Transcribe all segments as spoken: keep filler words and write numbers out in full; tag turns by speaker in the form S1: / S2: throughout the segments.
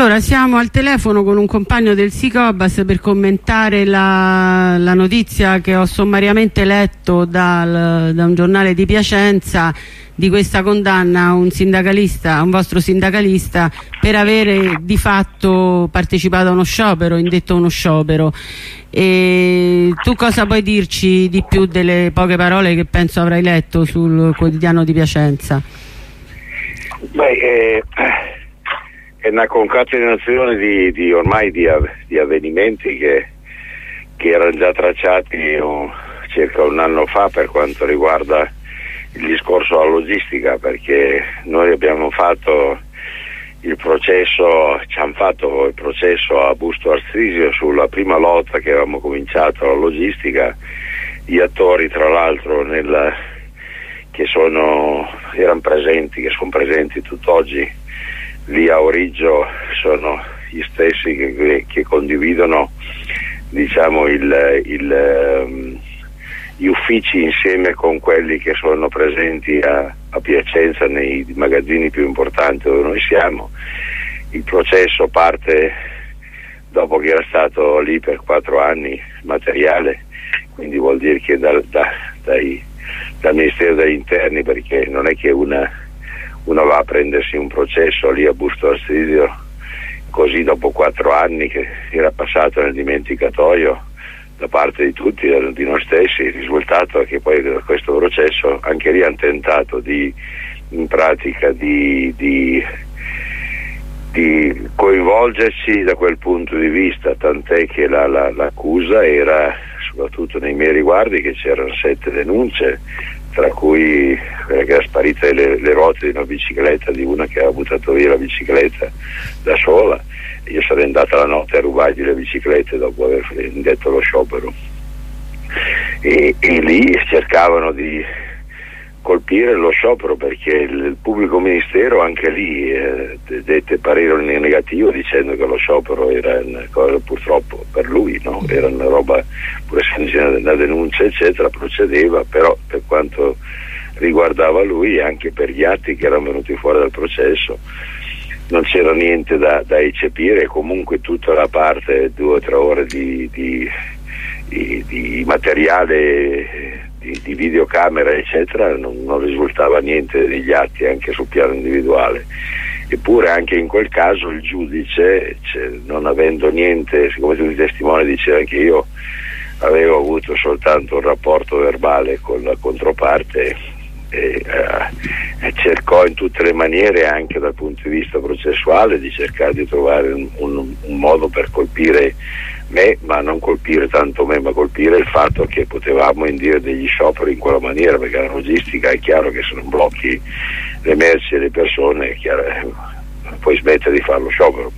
S1: Allora, siamo al telefono con un compagno del Sicobas per commentare la, la notizia che ho sommariamente letto dal, da un giornale di Piacenza di questa condanna a un sindacalista, a un vostro sindacalista, per avere di fatto partecipato a uno sciopero, indetto uno sciopero. E tu cosa puoi dirci di più delle poche parole che penso avrai letto sul quotidiano di Piacenza?
S2: Beh, eh, è una concatenazione di, di ormai di, di avvenimenti che, che erano già tracciati oh, circa un anno fa per quanto riguarda il discorso alla logistica, perché noi abbiamo fatto il processo, ci hanno fatto il processo a Busto Arsizio sulla prima lotta che avevamo cominciato, la logistica. Gli attori, tra l'altro, nel, che sono erano presenti, che sono presenti tutt'oggi lì a Origgio, sono gli stessi che, che condividono, diciamo, il, il um, gli uffici insieme con quelli che sono presenti a, a Piacenza nei magazzini più importanti dove noi siamo. Il processo parte dopo che era stato lì per quattro anni materiale, quindi vuol dire che da, da, dai, dal Ministero degli Interni, perché non è che una, una va a prendersi un processo lì a Busto Arsizio così dopo quattro anni che era passato nel dimenticatoio da parte di tutti, di noi stessi. Il risultato è che poi da questo processo anche lì hanno tentato di, in pratica, di, di, di coinvolgerci da quel punto di vista, tant'è che la, la, l'accusa era, soprattutto nei miei riguardi, che c'erano sette denunce, tra cui quella che era sparita le, le ruote di una bicicletta di una che aveva buttato via la bicicletta da sola. Io sarei andata la notte a rubargli le biciclette dopo aver indetto lo sciopero, e, e lì cercavano di colpire lo sciopero perché il pubblico ministero anche lì eh, dette parere negativo dicendo che lo sciopero era una cosa, purtroppo per lui, no? Era una roba, pur essendo una denuncia eccetera, procedeva, però per quanto riguardava lui, anche per gli atti che erano venuti fuori dal processo, non c'era niente da, da eccepire. Comunque tutta la parte, due o tre ore di, di, di, di materiale, di, di videocamera eccetera, non, non risultava niente degli atti anche sul piano individuale. Eppure anche in quel caso il giudice, cioè, non avendo niente, siccome tutti i testimoni dicevano che io avevo avuto soltanto un rapporto verbale con la controparte, E, uh, cercò in tutte le maniere, anche dal punto di vista processuale, di cercare di trovare un, un, un modo per colpire me, ma non colpire tanto me, ma colpire il fatto che potevamo indire degli scioperi in quella maniera, perché la logistica è chiaro che se non blocchi le merci e le persone è chiaro, eh, puoi smettere di fare lo sciopero.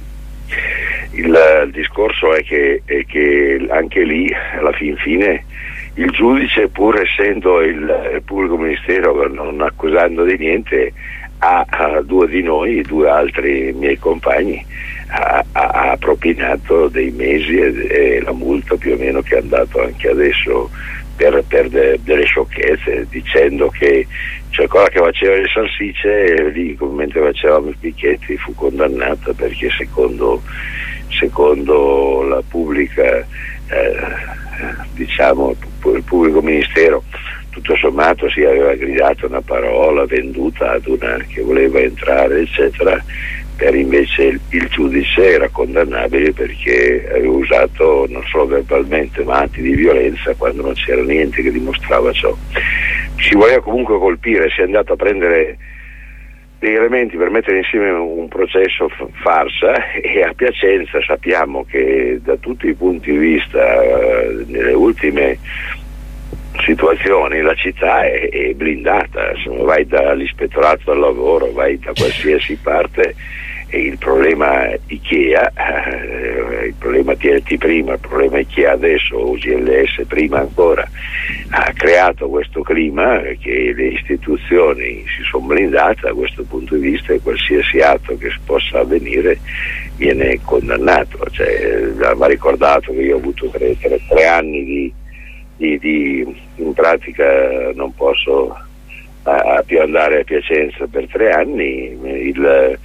S2: Il, il discorso è che, è che anche lì alla fin fine il giudice, pur essendo il, il pubblico ministero, non accusando di niente, ha, ha due di noi, due altri miei compagni, ha, ha, ha propinato dei mesi e, e la multa più o meno che è andato anche adesso per, per de, delle sciocchezze, dicendo che cioè quella che faceva le salsicce lì mentre facevamo i picchetti fu condannata perché secondo, secondo la pubblica eh, diciamo il pubblico ministero tutto sommato si aveva gridato una parola venduta ad una che voleva entrare eccetera, per invece il, il giudice era condannabile perché aveva usato non solo verbalmente ma atti di violenza quando non c'era niente che dimostrava ciò. Si voleva comunque colpire, si è andato a prendere degli elementi per mettere insieme un processo f- farsa, e a Piacenza sappiamo che da tutti i punti di vista eh, nelle ultime situazioni la città è, è blindata, insomma, vai dall'ispettorato del lavoro, vai da qualsiasi parte, e il problema Ikea, eh, il problema T L T prima, il problema Ikea adesso, O G L S prima ancora, ha creato questo clima che le istituzioni si sono blindate da questo punto di vista, e qualsiasi atto che possa avvenire viene condannato. Cioè, va ricordato che io ho avuto tre, tre, tre anni di, di, di in pratica non posso a, a più andare a Piacenza per tre anni. Il,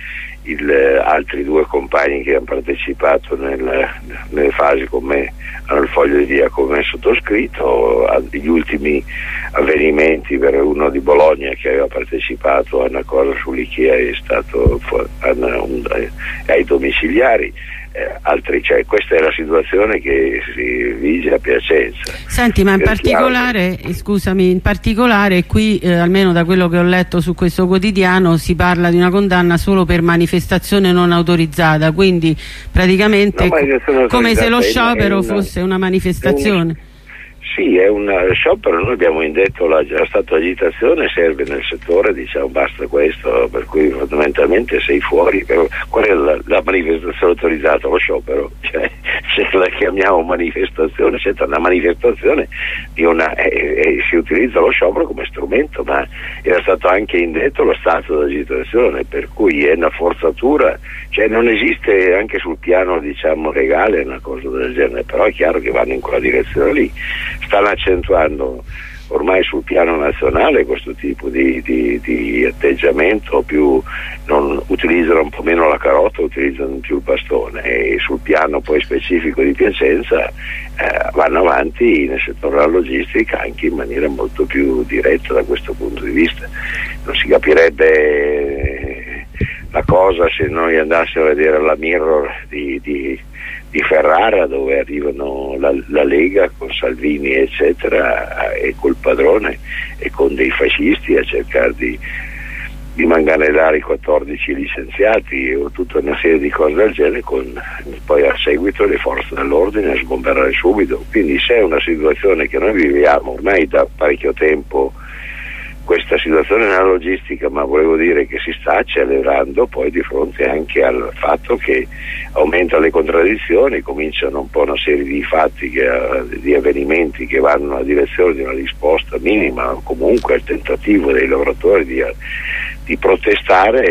S2: il, eh, altri due compagni che hanno partecipato nel, nelle fasi con me hanno il foglio di via come sottoscritto. Gli ultimi avvenimenti, per uno di Bologna che aveva partecipato a una cosa sull'Ikea è stato a, un, ai domiciliari. Eh, altri, cioè, questa è la situazione che si vige a Piacenza.
S1: Senti, ma in particolare, eh, scusami, in particolare qui, eh, almeno da quello che ho letto su questo quotidiano, si parla di una condanna solo per manifestazione non autorizzata, quindi praticamente no, come se lo sciopero una, fosse una manifestazione.
S2: Un, sì, è un sciopero. Noi abbiamo indetto la, la stato di agitazione, serve nel settore, diciamo basta questo, per cui fondamentalmente sei fuori. Però, qual è la, la manifestazione autorizzata? Lo sciopero, cioè, se la chiamiamo manifestazione, c'è una manifestazione di una, eh, eh, si utilizza lo sciopero come strumento, ma era stato anche indetto lo stato di agitazione, per cui è una forzatura, cioè non esiste anche sul piano, diciamo, legale una cosa del genere, però è chiaro che vanno in quella direzione lì. Stanno accentuando ormai sul piano nazionale questo tipo di, di, di atteggiamento, più non utilizzano un po' meno la carota, utilizzano più il bastone, e sul piano poi specifico di Piacenza eh, vanno avanti nel settore della logistica anche in maniera molto più diretta da questo punto di vista. Non si capirebbe la cosa se noi andassimo a vedere la Mirror di, di di Ferrara, dove arrivano la, la Lega con Salvini eccetera e col padrone e con dei fascisti a cercare di, di manganellare i quattordici licenziati o tutta una serie di cose del genere, con poi a seguito le forze dell'ordine a sgomberare subito. Quindi se è una situazione che noi viviamo ormai da parecchio tempo, questa situazione nella logistica, ma volevo dire che si sta accelerando poi di fronte anche al fatto che aumentano le contraddizioni, cominciano un po' una serie di fatti, che, di avvenimenti che vanno nella direzione di una risposta minima o comunque al tentativo dei lavoratori di, di protestare,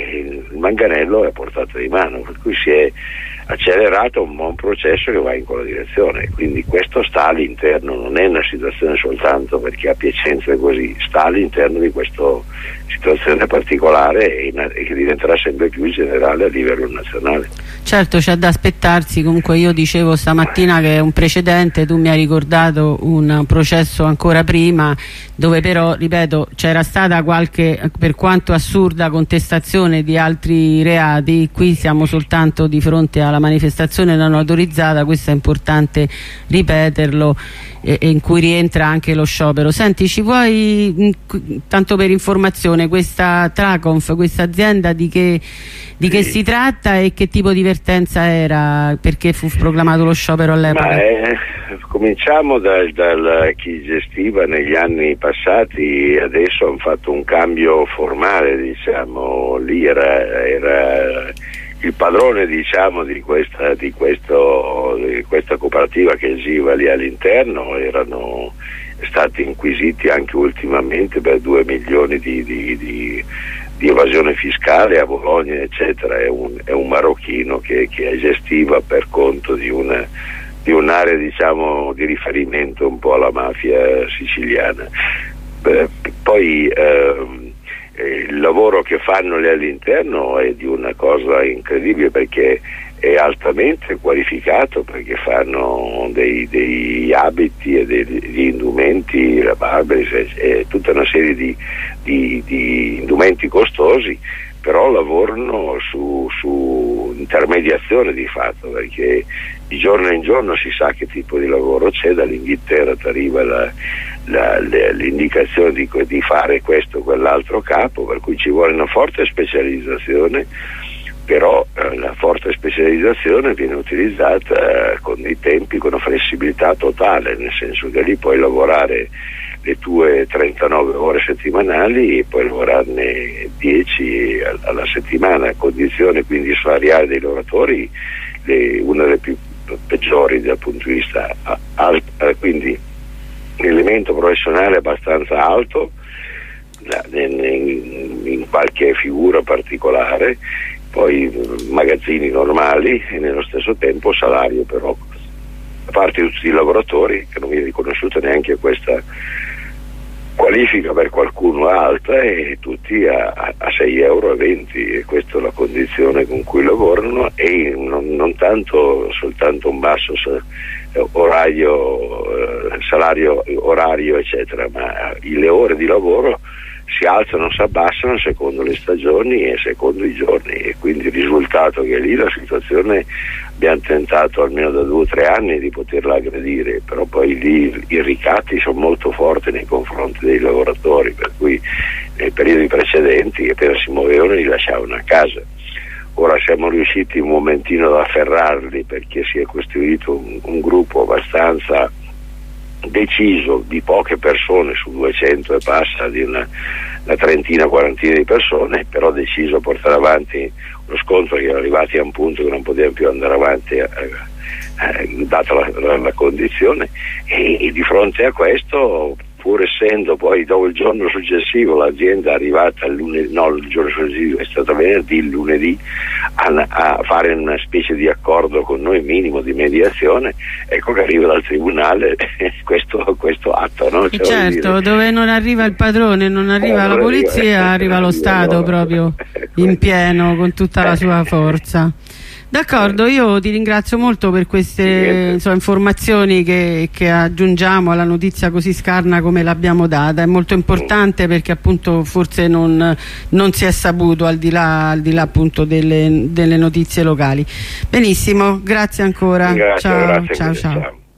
S2: e il manganello è a portata di mano, per cui si è accelerato un, un processo che va in quella direzione. Quindi questo sta all'interno, non è una situazione soltanto perché a Piacenza è così, sta all'interno di questa situazione particolare e, in, e che diventerà sempre più generale a livello nazionale.
S1: Certo, c'è da aspettarsi. Comunque io dicevo stamattina che è un precedente, tu mi hai ricordato un processo ancora prima dove però, ripeto, c'era stata qualche, per quanto assurda, contestazione di altri reati. Qui siamo soltanto di fronte alla manifestazione non autorizzata, questo è importante ripeterlo, e, e in cui rientra anche lo sciopero. Senti, ci vuoi, tanto per informazione, questa Traconf, questa azienda di che, di che si tratta e che tipo di vertenza era, perché fu proclamato lo sciopero all'epoca?
S2: Cominciamo dal, dal chi gestiva negli anni passati, adesso hanno fatto un cambio formale, diciamo, lì era, era il padrone, diciamo, di questa, di questo, di questa cooperativa che agiva lì all'interno. Erano stati inquisiti anche ultimamente per due milioni di, di, di, di evasione fiscale a Bologna eccetera. È un, è un marocchino che, che gestiva per conto di una di un'area, diciamo, di riferimento un po' alla mafia siciliana. Beh, poi ehm, il lavoro che fanno lì all'interno è di una cosa incredibile, perché è altamente qualificato, perché fanno dei, dei abiti e degli indumenti, la Barberis e tutta una serie di, di, di indumenti costosi, però lavorano su, su intermediazione di fatto, perché di giorno in giorno si sa che tipo di lavoro c'è. Dall'Inghilterra ti arriva la, la, la, l'indicazione di, di fare questo o quell'altro capo, per cui ci vuole una forte specializzazione, però eh, la forte specializzazione viene utilizzata eh, con dei tempi, con una flessibilità totale, nel senso che lì puoi lavorare le tue trentanove ore settimanali e puoi lavorarne dieci alla settimana, a condizione quindi salariale dei lavoratori le, una delle più peggiori dal punto di vista alto, quindi un elemento professionale abbastanza alto in, in, in qualche figura particolare, poi magazzini normali e nello stesso tempo salario però da parte di tutti i lavoratori, che non viene riconosciuta neanche questa qualifica per qualcuno alta e tutti a, a sei euro e venti, e questa è la condizione con cui lavorano, e non, non tanto soltanto un basso orario, eh, salario orario eccetera, ma le ore di lavoro si alzano, si abbassano secondo le stagioni e secondo i giorni, e quindi il risultato che lì la situazione abbiamo tentato almeno da due o tre anni di poterla aggredire, però poi lì i ricatti sono molto forti nei confronti dei lavoratori, per cui nei periodi precedenti appena si muovevano li lasciavano a casa. Ora siamo riusciti un momentino ad afferrarli perché si è costituito un, un gruppo abbastanza deciso di poche persone su duecento e passa, di una, una trentina, quarantina di persone, però deciso a portare avanti lo scontro, che erano arrivati a un punto che non potevano più andare avanti a, a, a, data la, la, la condizione, e, e di fronte a questo, pur essendo poi dopo il giorno successivo l'azienda è arrivata il lunedì, no il giorno successivo è stata venerdì, il lunedì a, a fare una specie di accordo con noi minimo di mediazione, ecco che arriva dal tribunale questo, questo atto, no? Cioè,
S1: certo, dove non arriva il padrone, non arriva eh, la polizia, arriva, eh, arriva lo Stato allora, proprio ecco, in pieno con tutta la sua forza. D'accordo, io ti ringrazio molto per queste insomma, informazioni che, che aggiungiamo alla notizia così scarna come l'abbiamo data. È molto importante perché appunto forse non, non si è saputo al di là, al di là appunto delle, delle notizie locali. Benissimo, grazie ancora.
S2: Grazie,
S1: ciao,
S2: grazie,
S1: ciao, ciao.
S2: ciao.